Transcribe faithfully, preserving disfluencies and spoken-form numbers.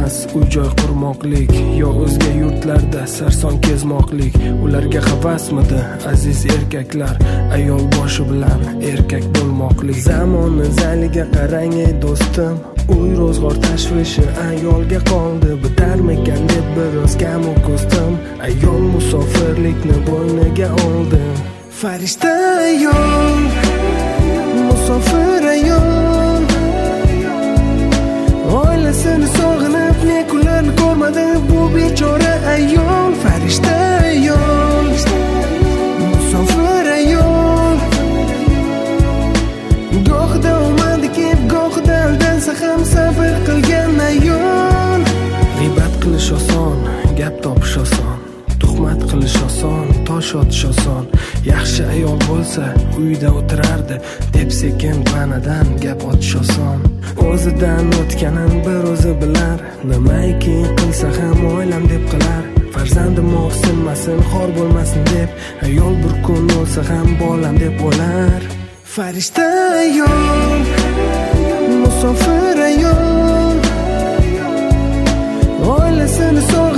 emas uy joy qurmoqlik, yo o'zga yurtlarda sarson kezmoqlik. Ularga havasmidi aziz erkaklar, ayol boshi bilan erkak bo'lmoqlik. Zamonni zaliga qarang ey do'stim, uy ro'zg'or tashvishi ayolga qoldi. Bitarmikan deb biroz kamu ko'stim, ayol musofirlikni bo'yniga oldi. Farishta ayol, musofir ayol, oilasini sog'inib nekunlarni ko'rmadi bu bechora ayol. Farishta ayol, musofir ayol, gohida omadi kelib gohida aldansa ham sabr qilgan ayol. G'iybat qilish oson, gap topish oson, tuhmat qilish oson, tosh otish oson. Yaxshi ayol bo'lsa uyda o'tirardi deb sekin panadan gap otish oson. O'zidan o'tganin bir o'zi bilar, nimaiki qilsa ham oilam deb qilar. Farzandim o'qsinmasin, xor bo'lmasin deb ayol bir kun o'lsa ham bolam deb o'lar. Farishta ayol, musofir ayol, oilasini sog'